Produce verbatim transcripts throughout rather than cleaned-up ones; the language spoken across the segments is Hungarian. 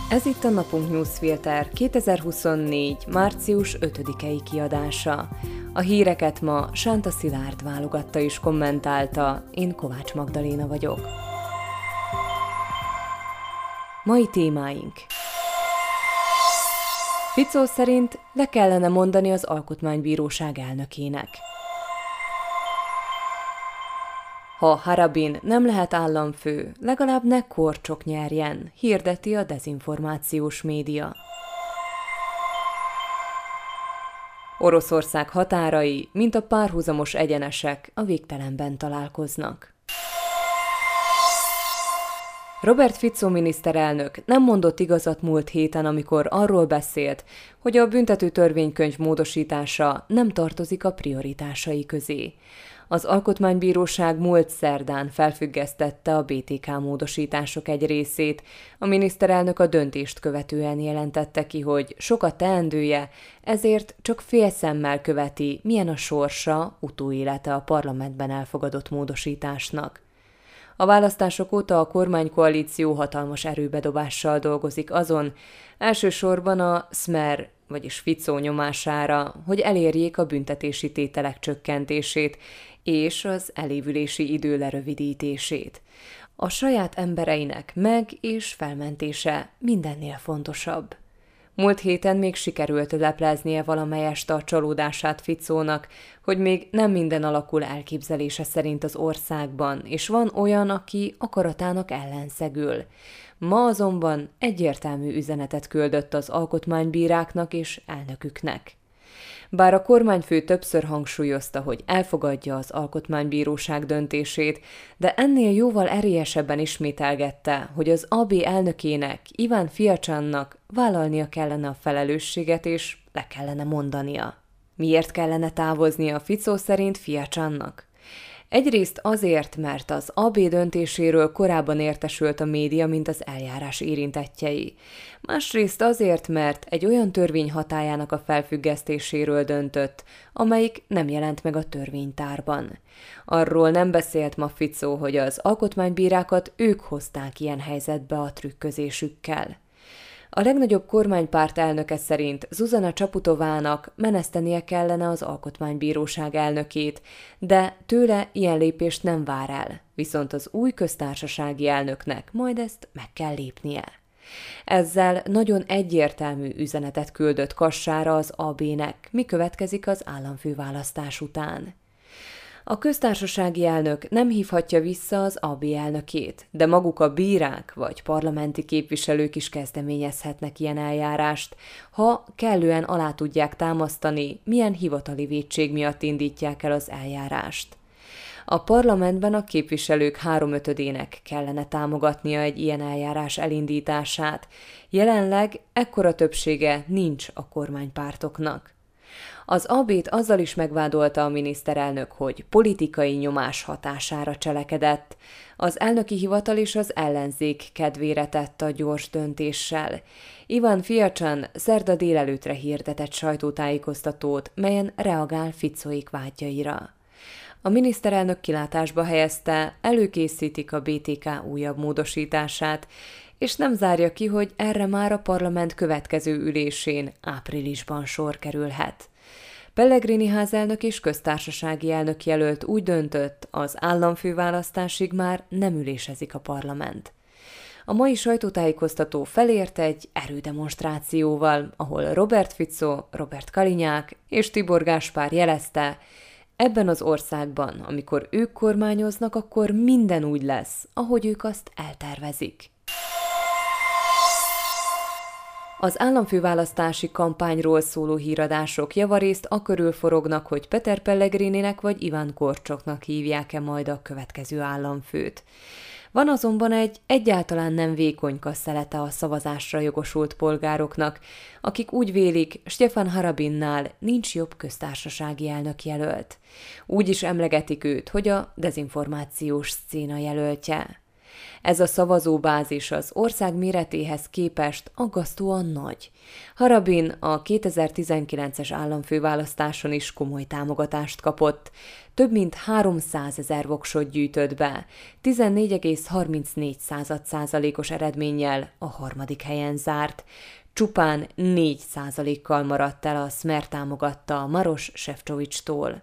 Ez itt a Napunk Newsfilter kétezer-huszonnégy. március ötödikei kiadása. A híreket ma Sánta Szilárd válogatta és kommentálta, én Kovács Magdaléna vagyok. Mai témáink. Fico szerint le kellene mondani az Alkotmánybíróság elnökének. Ha Harabin nem lehet államfő, legalább ne Korcsok nyerjen, hirdeti a dezinformációs média. Oroszország határai, mint a párhuzamos egyenesek, a végtelenben találkoznak. Robert Fico miniszterelnök nem mondott igazat múlt héten, amikor arról beszélt, hogy a büntető törvénykönyv módosítása nem tartozik a prioritásai közé. Az Alkotmánybíróság múlt szerdán felfüggesztette a bé té ká módosítások egy részét. A miniszterelnök a döntést követően jelentette ki, hogy sok a teendője, ezért csak félszemmel követi, milyen a sorsa, utóélete a parlamentben elfogadott módosításnak. A választások óta a kormánykoalíció hatalmas erőbedobással dolgozik azon, elsősorban a Smer, vagyis Fico nyomására, hogy elérjék a büntetési tételek csökkentését és az elévülési idő lerövidítését. A saját embereinek meg- és felmentése mindennél fontosabb. Múlt héten még sikerült lepleznie valamelyest a csalódását Ficónak, hogy még nem minden alakul elképzelése szerint az országban, és van olyan, aki akaratának ellenszegül. Ma azonban egyértelmű üzenetet küldött az alkotmánybíráknak és elnöküknek. Bár a kormányfő többször hangsúlyozta, hogy elfogadja az Alkotmánybíróság döntését, de ennél jóval erélyesebben ismételgette, hogy az á bé elnökének, Iván Fiacsannak vállalnia kellene a felelősséget és le kellene mondania. Miért kellene távoznia Fico szerint Fiacsannak? Egyrészt azért, mert az á bé döntéséről korábban értesült a média, mint az eljárás érintettjei. Másrészt azért, mert egy olyan törvény hatályának a felfüggesztéséről döntött, amelyik nem jelent meg a törvénytárban. Arról nem beszélt ma Fico, hogy az alkotmánybírákat ők hozták ilyen helyzetbe a trükközésükkel. A legnagyobb kormánypárt elnöke szerint Zuzana Csaputovának menesztenie kellene az Alkotmánybíróság elnökét, de tőle ilyen lépést nem vár el, viszont az új köztársasági elnöknek majd ezt meg kell lépnie. Ezzel nagyon egyértelmű üzenetet küldött Kassára az á bének, mi következik az államfőválasztás után. A köztársasági elnök nem hívhatja vissza az á bé elnökét, de maguk a bírák vagy parlamenti képviselők is kezdeményezhetnek ilyen eljárást, ha kellően alá tudják támasztani, milyen hivatali vétség miatt indítják el az eljárást. A parlamentben a képviselők háromötödének kellene támogatnia egy ilyen eljárás elindítását, jelenleg ekkora többsége nincs a kormánypártoknak. Az á bét azzal is megvádolta a miniszterelnök, hogy politikai nyomás hatására cselekedett. Az elnöki hivatal és az ellenzék kedvére tett a gyors döntéssel. Iván Fiacsan szerda délelőtre hirdetett sajtótájékoztatót, melyen reagál Ficóik vádjaira. A miniszterelnök kilátásba helyezte, előkészítik a bé té ká újabb módosítását, és nem zárja ki, hogy erre már a parlament következő ülésén áprilisban sor kerülhet. Pellegrini házelnök és köztársasági elnök jelölt úgy döntött, az államfőválasztásig már nem ülésezik a parlament. A mai sajtótájékoztató felért egy erődemonstrációval, ahol Robert Fico, Robert Kalinyák és Tibor Gáspár jelezte, ebben az országban, amikor ők kormányoznak, akkor minden úgy lesz, ahogy ők azt eltervezik. Az államfőválasztási kampányról szóló híradások javarészt akörül forognak, hogy Peter Pellegrininek vagy Iván Korcsoknak hívják-e majd a következő államfőt. Van azonban egy egyáltalán nem vékonyka szelete a szavazásra jogosult polgároknak, akik úgy vélik, Stefan Harabinnál nincs jobb köztársasági elnök jelölt. Úgy is emlegetik őt, hogy a dezinformációs szcéna jelöltje. Ez a szavazóbázis az ország méretéhez képest aggasztóan nagy. Harabin a kétezer-tizenkilences államfőválasztáson is komoly támogatást kapott, több mint háromszázezer voksot gyűjtött be, tizennégy egész harmincnégy százalékos eredménnyel a harmadik helyen zárt. Csupán négy százalékkal maradt el a Smer támogatta Maros Sefcovic-tól.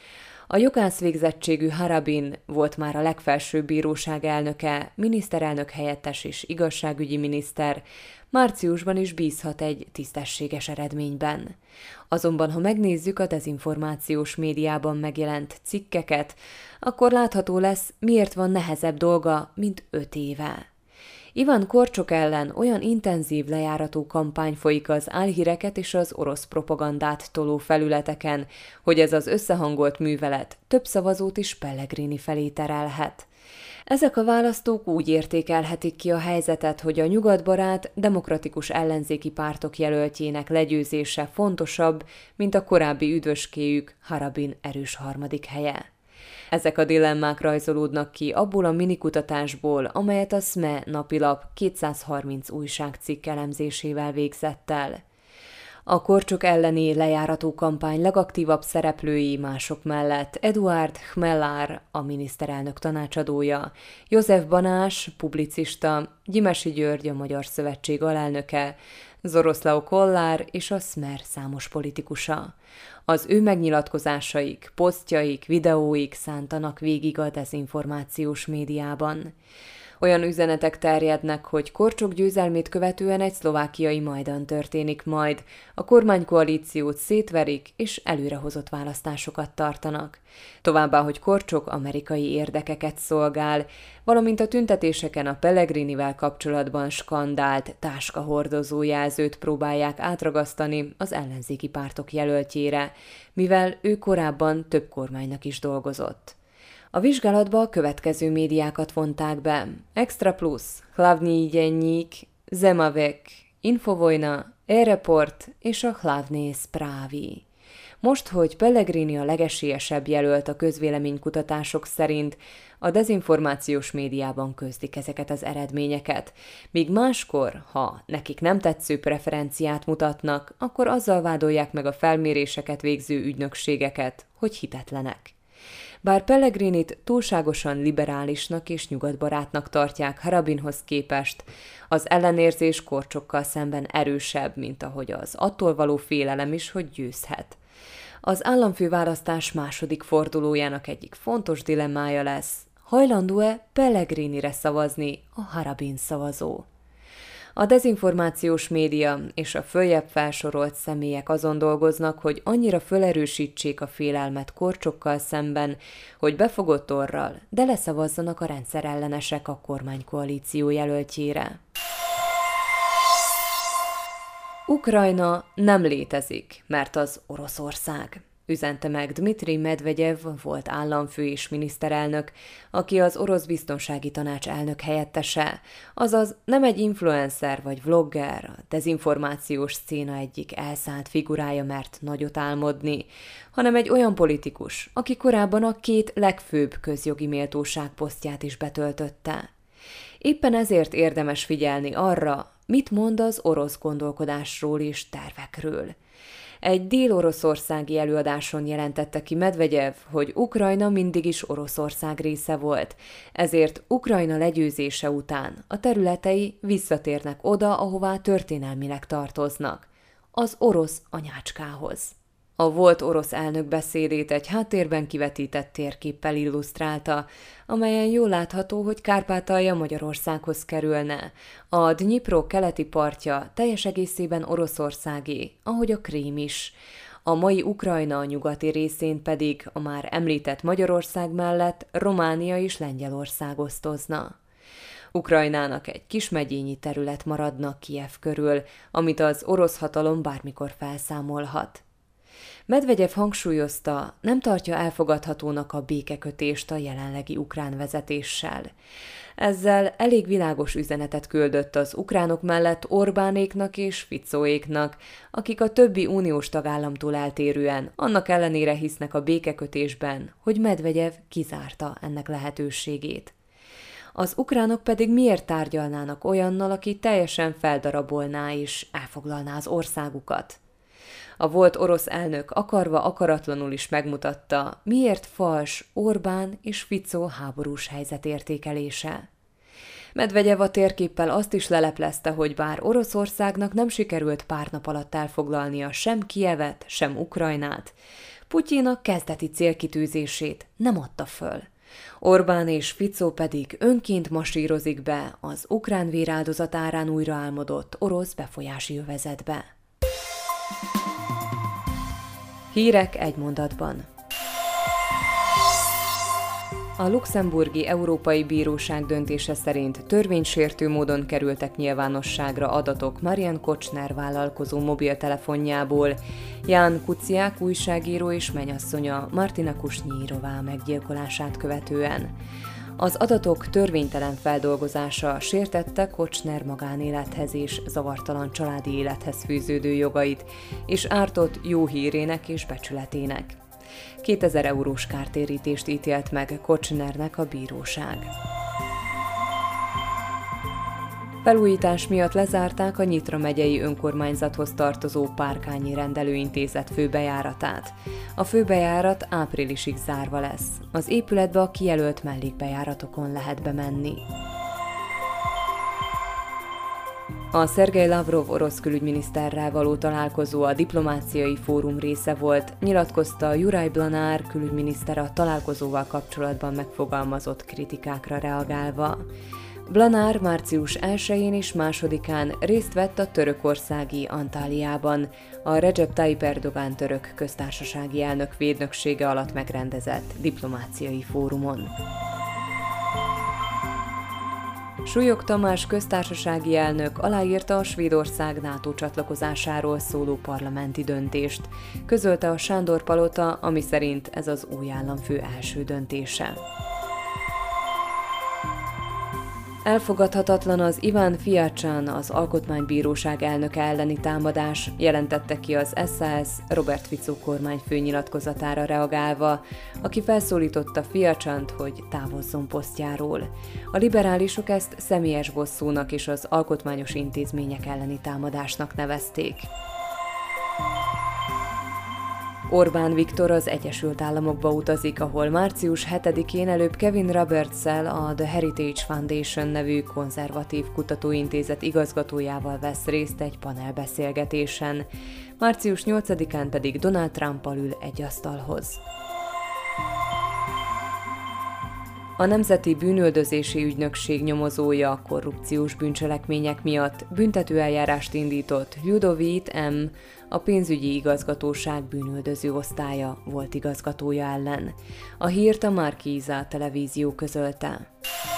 A jogász végzettségű Harabin volt már a legfelsőbb bíróság elnöke, miniszterelnök helyettes és igazságügyi miniszter, márciusban is bízhat egy tisztességes eredményben. Azonban, ha megnézzük a dezinformációs médiában megjelent cikkeket, akkor látható lesz, miért van nehezebb dolga, mint öt éve. Iván Korcsok ellen olyan intenzív lejárató kampány folyik az álhíreket és az orosz propagandát toló felületeken, hogy ez az összehangolt művelet több szavazót is Pellegrini felé terelhet. Ezek a választók úgy értékelhetik ki a helyzetet, hogy a nyugatbarát, demokratikus ellenzéki pártok jelöltjének legyőzése fontosabb, mint a korábbi üdvöskéjük Harabin erős harmadik helye. Ezek a dilemmák rajzolódnak ki abból a minikutatásból, amelyet a SZME napilap kétszázharminc újságcikk elemzésével végzett el. A Korcsok elleni lejárató kampány legaktívabb szereplői mások mellett Eduard Chmelár, a miniszterelnök tanácsadója, József Banás, publicista, Gyimesi György, a Magyar Szövetség alelnöke, Zoroszlao Kollár és a Smer számos politikusa. Az ő megnyilatkozásaik, posztjaik, videóik szántanak végig a dezinformációs médiában. Olyan üzenetek terjednek, hogy Korcsok győzelmét követően egy szlovákiai Majdan történik majd, a kormánykoalíciót szétverik és előrehozott választásokat tartanak. Továbbá, hogy Korcsok amerikai érdekeket szolgál, valamint a tüntetéseken a Pellegrinivel kapcsolatban skandált táskahordozó jelzőt próbálják átragasztani az ellenzéki pártok jelöltjére, mivel ő korábban több kormánynak is dolgozott. A vizsgálatba a következő médiákat vonták be: Extra Plus, Hlavní Deník, Zemavek, Infovojna, E-Report és a Hlavné Správy. Most, hogy Pellegrini a legesélyesebb jelölt a közvéleménykutatások szerint, a dezinformációs médiában közlik ezeket az eredményeket, míg máskor, ha nekik nem tetsző preferenciát mutatnak, akkor azzal vádolják meg a felméréseket végző ügynökségeket, hogy hitetlenek. Bár Pellegrinit túlságosan liberálisnak és nyugatbarátnak tartják Harabinhoz képest, az ellenérzés Korcsokkal szemben erősebb, mint ahogy az attól való félelem is, hogy győzhet. Az államfőválasztás második fordulójának egyik fontos dilemmája lesz: hajlandó-e Pellegrinire szavazni a Harabin szavazó? A dezinformációs média és a följebb felsorolt személyek azon dolgoznak, hogy annyira fölerősítsék a félelmet Korcsokkal szemben, hogy befogott orral, de leszavazzanak a rendszerellenesek a kormánykoalíció jelöltjére. Ukrajna nem létezik, mert az Oroszország, üzente meg Dmitri Medvegyev volt államfő és miniszterelnök, aki az orosz biztonsági tanács elnök helyettese, azaz nem egy influencer vagy vlogger, a dezinformációs szcéna egyik elszánt figurája mert nagyot álmodni, hanem egy olyan politikus, aki korábban a két legfőbb közjogi méltóság posztját is betöltötte. Éppen ezért érdemes figyelni arra, mit mond az orosz gondolkodásról és tervekről. Egy dél-oroszországi előadáson jelentette ki Medvegyev, hogy Ukrajna mindig is Oroszország része volt, ezért Ukrajna legyőzése után a területei visszatérnek oda, ahová történelmileg tartoznak, az orosz anyácskához. A volt orosz elnök beszédét egy háttérben kivetített térképpel illusztrálta, amelyen jól látható, hogy Kárpátalja Magyarországhoz kerülne. A Dnyipro keleti partja teljes egészében oroszországé, ahogy a Krím is. A mai Ukrajna nyugati részén pedig a már említett Magyarország mellett Románia és Lengyelország osztozna. Ukrajnának egy kismegyényi terület maradna Kijev körül, amit az orosz hatalom bármikor felszámolhat. Medvegyev hangsúlyozta, nem tartja elfogadhatónak a békekötést a jelenlegi ukrán vezetéssel. Ezzel elég világos üzenetet küldött az ukránok mellett Orbánéknak és Ficóéknak, akik a többi uniós tagállamtól eltérően annak ellenére hisznek a békekötésben, hogy Medvegyev kizárta ennek lehetőségét. Az ukránok pedig miért tárgyalnának olyannal, aki teljesen feldarabolná és elfoglalná az országukat? A volt orosz elnök akarva akaratlanul is megmutatta, miért fals Orbán és Fico háborús helyzet értékelése. Medvegyev a térképpel azt is leleplezte, hogy bár Oroszországnak nem sikerült pár nap alatt elfoglalnia sem Kijevet, sem Ukrajnát, Putyin a kezdeti célkitűzését nem adta föl. Orbán és Fico pedig önként masírozik be az ukrán véráldozat árán újraálmodott orosz befolyási övezetbe. Hírek egy mondatban. A luxemburgi Európai Bíróság döntése szerint törvénysértő módon kerültek nyilvánosságra adatok Marian Kocsner vállalkozó mobiltelefonjából, Ján Kuciák újságíró és mennyasszonya Martina Kusnyírová meggyilkolását követően. Az adatok törvénytelen feldolgozása sértette Kocsner magánélethez és zavartalan családi élethez fűződő jogait, és ártott jó hírének és becsületének. kétezer eurós kártérítést ítélt meg Kocsnernek a bíróság. Felújítás miatt lezárták a Nyitra megyei önkormányzathoz tartozó Párkányi Rendelőintézet főbejáratát. A főbejárat áprilisig zárva lesz. Az épületbe a kijelölt mellékbejáratokon lehet bemenni. A Szergej Lavrov orosz külügyminiszterrel való találkozó a diplomáciai fórum része volt, nyilatkozta Juraj Blanár külügyminiszter a találkozóval kapcsolatban megfogalmazott kritikákra reagálva. Blanár március elsején és másodikán részt vett a törökországi Antáliában, a Recep Tayyip Erdogan török köztársasági elnök védnöksége alatt megrendezett diplomáciai fórumon. Súlyog Tamás köztársasági elnök aláírta a Svédország NATO csatlakozásáról szóló parlamenti döntést. Közölte a Sándor Palota, ami szerint ez az új államfő első döntése. Elfogadhatatlan az Iván Fiacsán, az Alkotmánybíróság elnöke elleni támadás, jelentette ki az es zé es Robert Fico kormányfő nyilatkozatára reagálva, aki felszólította Fiacsánt, hogy távozzon posztjáról. A liberálisok ezt személyes bosszúnak és az alkotmányos intézmények elleni támadásnak nevezték. Orbán Viktor az Egyesült Államokba utazik, ahol március hetedikén előbb Kevin Roberts-szel, a The Heritage Foundation nevű konzervatív kutatóintézet igazgatójával vesz részt egy panelbeszélgetésen, március nyolcadikán pedig Donald Trump-al ül egy asztalhoz. A Nemzeti Bűnüldözési Ügynökség nyomozója a korrupciós bűncselekmények miatt büntetőeljárást indított Ludovít M., a pénzügyi igazgatóság bűnüldöző osztálya volt igazgatója ellen. A hírt a Markíza televízió közölte.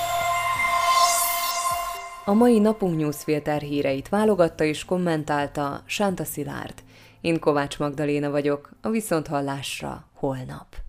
A mai Napunk Newsfilter híreit válogatta és kommentálta Sánta Szilárd. Én Kovács Magdaléna vagyok, a viszonthallásra holnap.